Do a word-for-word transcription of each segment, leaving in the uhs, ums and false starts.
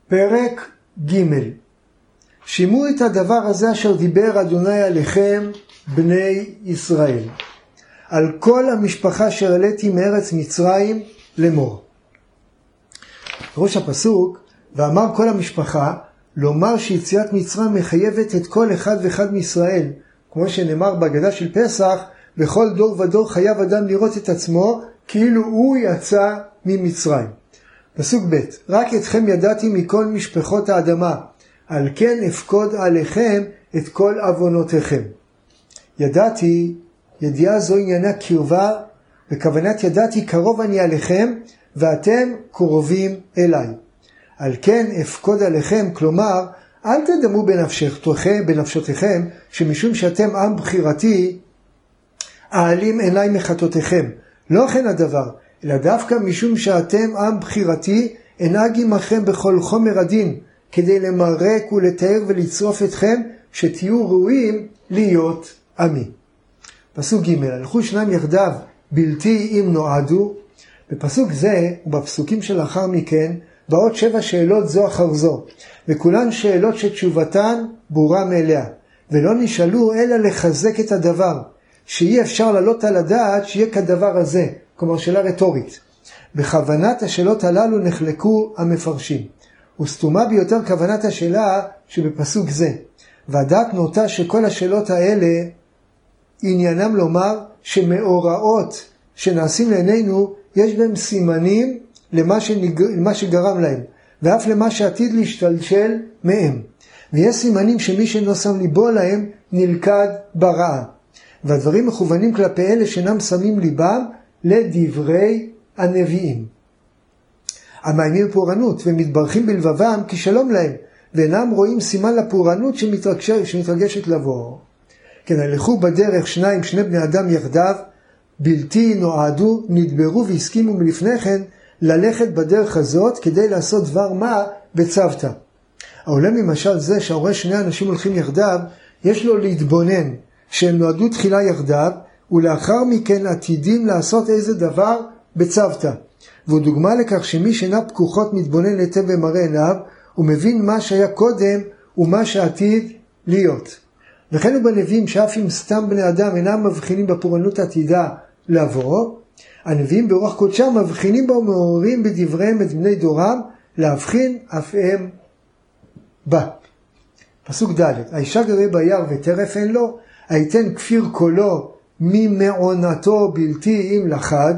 פרק ג' שימו את הדבר הזה אשר דיבר אדוני עליכם בני ישראל, על כל המשפחה אשר העליתי מארץ מצרים לאמור. ראש הפסוק, ואמר כל המשפחה, לומר שיציאת מצרים מחייבת את כל אחד ואחד מישראל, כמו שנאמר בהגדה של פסח, בכל דור ודור חייב אדם לראות את עצמו כאילו הוא יצא ממצרים. פסוק ב' רק אתכם ידעתי מכל משפחות האדמה, על כן אפקוד עליכם את כל עוונותיכם. ידעתי, ידיעה זו עניינה קרבה, בכוונת ידעתי קרוב אני עליכם, ואתם קרובים אליי. על כן אפקוד עליכם, כלומר, אל תדמו בנפשותיכם, בנפשותיכם, שמשום שאתם עם בחירתי, העלים עיניי מחטאותיכם. לא כן הדבר, אלא דווקא משום שאתם עם בחירתי, אנהג עמכם בכל חומר הדין, כדי למרק ולתאר ולצרוף אתכם, שתהיו ראויים להיות עמי. פסוק ג' הלכו שניים יחדיו בלתי אם נועדו. בפסוק זה ובפסוקים שלאחר מכן באות שבע שאלות זו אחר זו, וכולן שאלות שתשובתן ברורה מאליה, ולא נשאלו אלא לחזק את הדבר, שאי אפשר לעלות על הדעת שיהיה כדבר הזה, כלומר שאלה רטורית. בכוונת השאלות הללו נחלקו המפרשים, וסתומה ביותר כוונת השאלה שבפסוק זה, והדעת נוטה שכל השאלות האלה עניינם לומר שמאורעות שנעשים לעינינו יש בהם סימנים למה, שנג... למה שגרם להם, ואף למה שעתיד להשתלשל מהם. ויש סימנים שמי שאינו שם ליבו להם נלכד ברעה. והדברים מכוונים כלפי אלה שאינם שמים ליבם לדברי הנביאים. המאיימים בפורענות ומתברכים בלבבם כי שלום להם, ואינם רואים סימן לפורענות שמתרגשת לבוא. כן, הלכו בדרך שניים, שני בני אדם יחדיו, בלתי נועדו, נדברו והסכימו מלפני כן ללכת בדרך הזאת כדי לעשות דבר מה בצוותא. העולה ממשל זה שההורה שני אנשים הולכים יחדיו, יש לו להתבונן שהם נועדו תחילה יחדיו, ולאחר מכן עתידים לעשות איזה דבר בצוותא. והוא דוגמה לכך שמי שאינה פקוחות מתבונן היטב במראה עיניו, הוא מבין מה שהיה קודם ומה שעתיד להיות. וכן הוא בנביאים שאף אם סתם בני אדם אינם מבחינים בפורענות עתידה לבוא, הנביאים ברוח קודשם מבחינים בה ומעוררים בדבריהם את בני דורם להבחין אף הם בה. פסוק ד' האישה גרה ביער וטרף אין לו, היתן כפיר קולו ממעונתו בלתי אם לחד.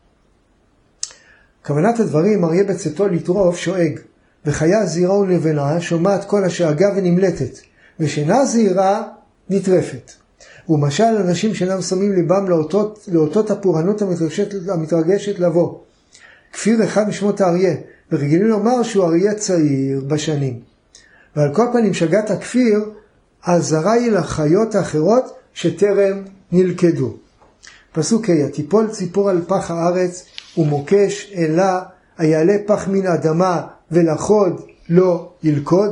כוונת הדברים, אריה בצאתו לטרוף שואג, וחיה זהירה ולבנה שומעת כל השאגה ונמלטת, ושינה זהירה נטרפת. הוא משל אנשים שאינם שמים ליבם לאותות, לאותות הפורענות המתרגשת, המתרגשת לבוא. כפיר אחד משמות האריה, ורגילים לומר שהוא אריה צעיר בשנים. ועל כל פנים שגת הכפיר, הזרה היא לחיות האחרות שטרם נלכדו. פסוק ה' תיפול ציפור על פח הארץ, ומוקש אלה, היעלה פח מן האדמה, ולחוד לא ילכוד.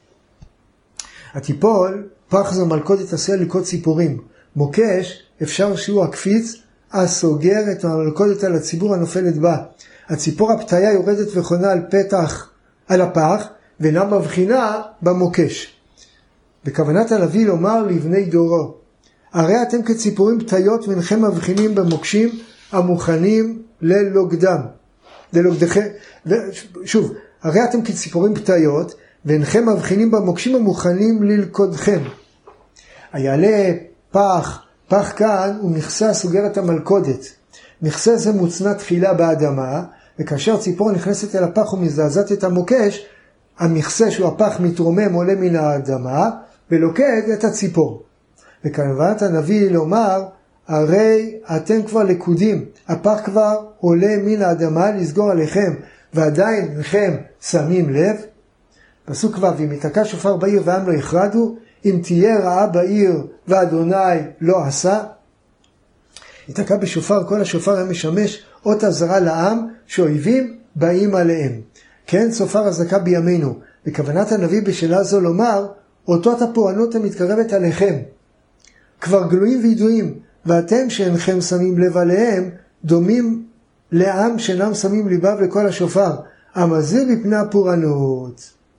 התיפול, פח זו מלכודת עשויה ללכוד ציפורים. מוקש, אפשר שהוא הקפיץ, הסוגר את המלכודת על הציבור הנופלת בה. הציפור הפתיה יורדת וחונה על פתח, על הפח, ואינה מבחינה במוקש. בכוונת הנביא לומר לבני דורו, הרי אתם כציפורים פתיות ואינכם מבחינים במוקשים המוכנים ללוגדם. ללוגדכם, שוב, הרי אתם כציפורים פתיות ואינכם מבחינים במוקשים המוכנים ללכודכם. היעלה פח, פח כאן הוא מכסה סוגר את המלכודת. מכסה זה מוצנע תחילה באדמה, וכאשר ציפור נכנסת אל הפח ומזעזעת את המוקש, המכסה שהוא הפח מתרומם עולה מן האדמה ולוקד את הציפור. וכוונת הנביא לומר, הרי אתם כבר לקודים, הפח כבר עולה מן האדמה לסגור עליכם, ועדיין אינכם שמים לב. פסוק ו' אם יתקע שופר בעיר והעם לא יחרדו, אם תהיה רעה בעיר ואדוני לא עשה. יתקע בשופר, כל השופר היה משמש אות אזהרה לעם שאויבים באים עליהם. כן, שופר אזעקה בימינו. בכוונת הנביא בשאלה זו לומר, אותות הפורענות המתקרבת עליכם כבר גלויים וידועים, ואתם שאינכם שמים לב עליהם דומים לעם שאינם שמים ליבב לכל השופר, המזהיר מפני הפורענות.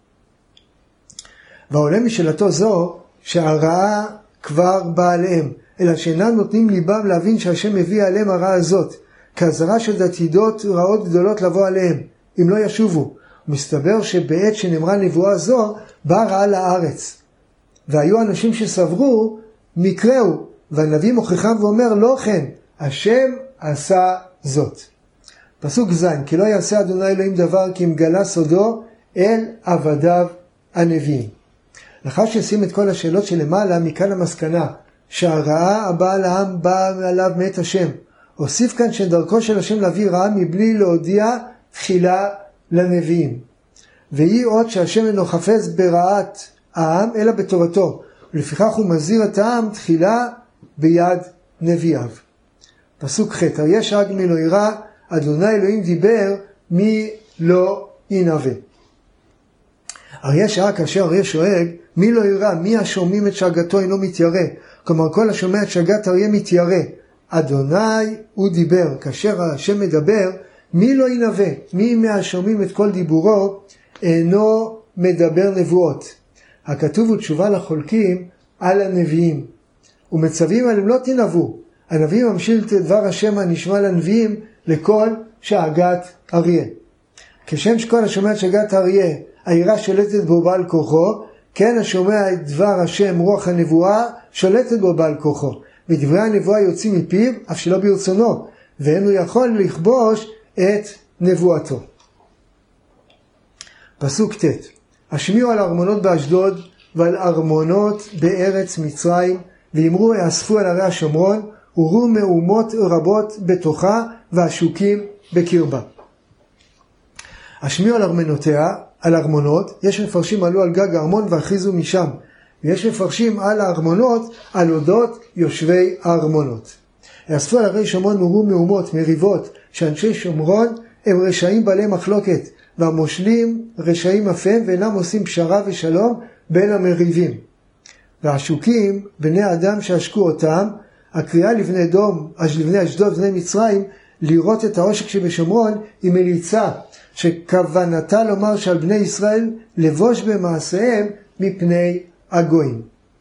והעולה משאלתו זו שהרעה כבר באה עליהם, אלא שאינם נותנים ליבם להבין שהשם מביא עליהם הרעה הזאת, כהזרה של עתידות רעות גדולות לבוא עליהם, אם לא ישובו. מסתבר שבעת שנאמרה נבואה זו, באה רעה לארץ. והיו אנשים שסברו, מקראו, והנביא מוכיחם ואומר, לא כן, השם עשה זאת. פסוק זין, כי לא יעשה אדוני אלוהים דבר, כי אם גלה סודו אל עבדיו הנביאים. לאחר שעשים את כל השאלות שלמעלה, מכאן המסקנה, שהרעה הבאה לעם באה עליו מאת השם. הוסיף כאן שדרכו של השם להביא רעה מבלי להודיע תחילה לנביאים. והיא עוד שהשם אינו חפץ ברעת העם, אלא בתורתו. ולפיכך הוא מזהיר את העם תחילה ביד נביאיו. פסוק ח' אריה שאג מי לא ירא, אדוני אלוהים דיבר, מי לא ינבא. אריה שאג כאשר אריה שואג, מי לא ירא, מי השומעים את שאגתו אינו מתיירא. כלומר כל השומע את שאגת אריה מתיירא. אדוני הוא דיבר. כאשר השם מדבר, מי לא ינבא, מי מהשומעים את כל דיבורו אינו מדבר נבואות. הכתוב הוא תשובה לחולקים על הנביאים. ומצווים עליהם לא תנבאו. הנביאים ממשיל את דבר השם הנשמע לנביאים לכל שאגת אריה. כשם שכל השומע את שאגת אריה, העירה שולטת בו בעל כוחו, כן השומע את דבר השם רוח הנבואה שולטת בו בעל כוחו. ודברי הנבואה יוצאים מפיו אף שלא ברצונו, ואין הוא יכול לכבוש את נבואתו. פסוק ט' השמיעו על ארמונות באשדוד ועל ארמונות בארץ מצרים, ואמרו יאספו על ערי השומרון, וראו מהומות רבות בתוכה והשוקים בקרבה. השמיעו על ארמונותיה, על ארמונות, יש מפרשים עלו על גג הארמון והכריזו משם, ויש מפרשים על הארמונות על אודות יושבי הארמונות. יאספו על ערי שומרון וראו מהומות, מריבות, שאנשי שומרון הם רשעים בעלי מחלוקת, והמושלים רשעים אפם ואינם עושים פשרה ושלום בין המריבים. והשוקים, בני אדם שעשקו אותם, הקריאה לבני דום, לבני אשדוד, בני מצרים, לראות את העושק שבשומרון היא מליצה, שכוונתה לומר שעל בני ישראל לבוש במעשיהם מפני הגויים.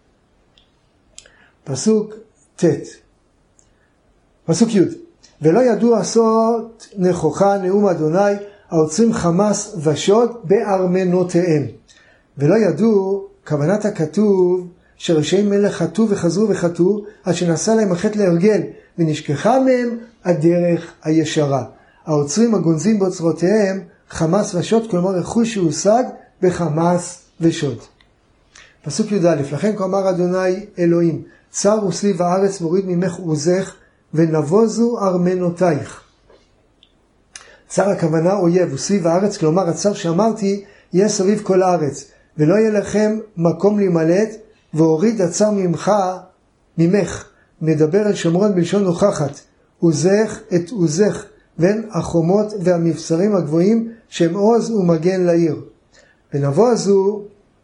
פסוק ט' פסוק י' ולא ידעו עשות נכוחה נאום אדוני העוצרים חמס ושוד בארמנותיהם. ולא ידעו, כוונת הכתוב שרשעים מלך חטאו וחזרו וחטאו, עד שנעשה להם החטא להרגל, ונשכחה מהם הדרך הישרה. העוצרים הגונזים באוצרותיהם חמס ושוד, כלומר רכוש שהושג בחמס ושוד. פסוק י"א לכן כה אמר אדוני אלוהים, צר וסליב הארץ מוריד ממך עוזך, ונבוזו ארמנותייך. צר הכוונה אויב, וסליב הארץ, כלומר הצר שאמרתי, יהיה סביב כל הארץ, ולא יהיה לכם מקום להימלט, והוריד הצר ממך, ממך, מדבר אל שומרון בלשון נוכחת, עוזך את עוזך, בין החומות והמבשרים הגבוהים, שהם עוז ומגן לעיר. ונבוזו,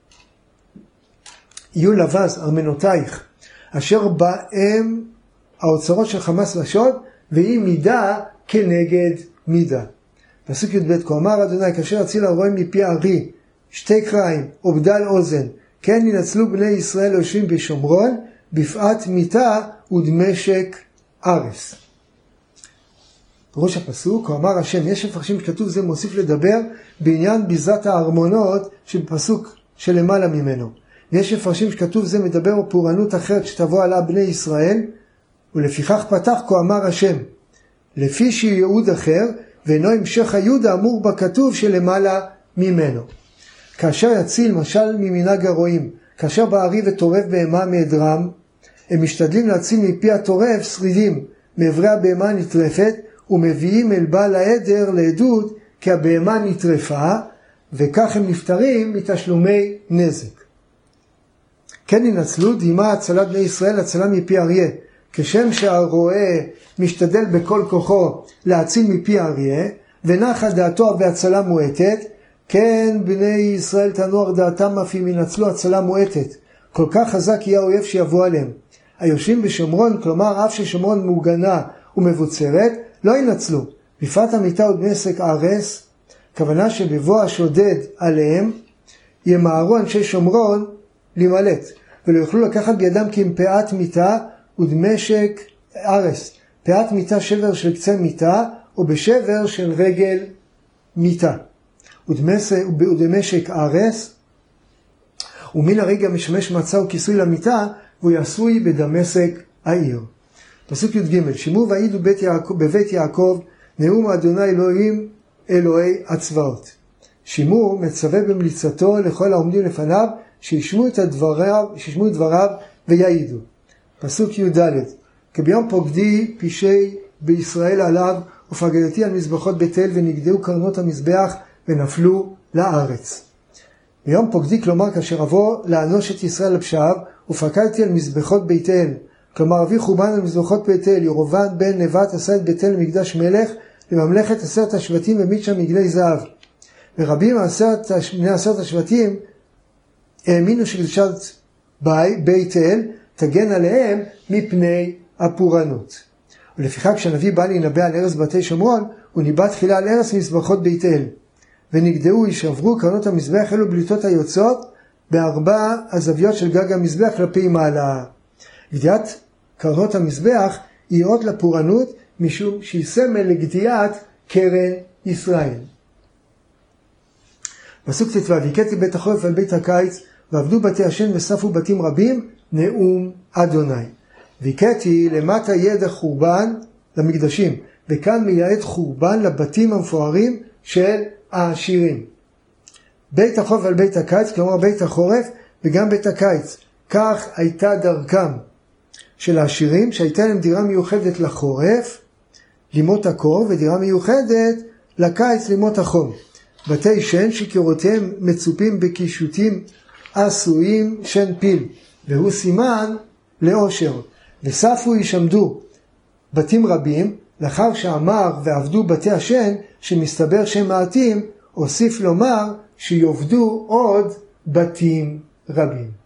יהיו לבז ארמנותייך, אשר בהם האוצרות של חמס ושוד, והיא מידה כנגד מידה. פסוק י"ב כה אמר אדוני, כאשר הציל הרועים מפי הארי, שתי קריים או בדל אוזן, כן ינצלו בני ישראל היושבים בשומרון, בפעת מיתה ודמשק ארס. פירוש הפסוק, כה אמר השם, יש מפרשים שכתוב זה מוסיף לדבר בעניין ביזת הארמונות שבפסוק שלמעלה ממנו. יש מפרשים שכתוב זה מדבר בפורענות אחרת שתבוא עלה בני ישראל, ולפיכך פתח כה אמר השם, לפי שהיא ייעוד אחר, ואינו המשך היוד האמור בכתוב שלמעלה ממנו. כאשר יציל משל ממנהג הרועים, כאשר בערי וטורף בהמה מעדרם, הם משתדלים להציל מפי הטורף שרידים, מעברי הבהמה הנטרפת, ומביאים אל בעל העדר לעדות כי הבהמה נטרפה, וכך הם נפטרים מתשלומי נזק. כן ינצלו דימה הצלת בני ישראל הצלה מפי אריה, כשם שהרועה משתדל בכל כוחו להציל מפי אריה, ונחה דעתו בהצלה מועטת, כן בני ישראל תנוח דעתם אף אם ינצלו הצלה מועטת, כל כך חזק יהיה האויב שיבוא עליהם. היושבים בשומרון, כלומר אף ששומרון מוגנה ומבוצרת, לא ינצלו. בפעת המיטה ודמשק ארס, כוונה שבבוא השודד עליהם, ימהרו אנשי שומרון להימלט, ולא יוכלו לקחת בידם כי אם פאת מיטה ודמשק ארס, פאת מיטה שבר של קצה מיטה, או בשבר של רגל מיטה. ודמשק ארס, ומן הרגע משמש מצה וכיסוי למיטה, והוא יעשוי בדמשק העיר. פסוק י"ג, שימו והעידו בית יעקב, בבית יעקב, נאום אדוני אלוהים אלוהי הצבאות. שימו מצווה במליצתו לכל העומדים לפניו, שישמעו את דבריו, שישמעו את דבריו ויעידו. פסוק י"ד, כי ביום פוקדי פישי בישראל עליו, ופקדתי על מזבחות בית אל, ונגדעו קרנות המזבח ונפלו לארץ. ביום פוקדי, כלומר כאשר אבוא לאנוש את ישראל לפשעיו, ופקדתי על מזבחות בית אל, כלומר אביא חורבן על מזבחות בית אל. ירבעם בן נבט עשה את בית אל למקדש מלך, לממלכת עשרת השבטים ומיט שם מגלי זהב. ורבים בני עשרת השבטים האמינו שקדושת בית אל תגן עליהם מפני הפורענות. ולפיכך כשהנביא בא להינבא על ארץ בתי שומרון, הוא ניבא תחילה על ארץ מזבחות בית אל. ונגדעו, יישברו קרנות המזבח אלו בליטות היוצאות בארבע הזוויות של גג המזבח כלפי מעלה. גדיעת קרנות המזבח היא אות לפורענות, משום שהיא סמל לגדיעת קרן ישראל. פסוק ט"ו, הכיתי בית החורף על בית הקיץ, ועבדו בתי השן וספו בתים רבים, נאום אדוני. והכיתי למטה ידע חורבן למקדשים, וכאן מייעד חורבן לבתים המפוארים של העשירים. בית החורף על בית הקיץ, כלומר בית החורף וגם בית הקיץ. כך הייתה דרכם של העשירים, שהייתה להם דירה מיוחדת לחורף, לימות הקור, ודירה מיוחדת לקיץ, לימות החום. בתי שן שקירותיהם מצופים בקישוטים עשויים שן פיל, והוא סימן לאושר. וספו ישמדו בתים רבים, לאחר שאמר ועבדו בתי השן, שמסתבר שהם מעטים, הוסיף לומר שיובדו עוד בתים רבים.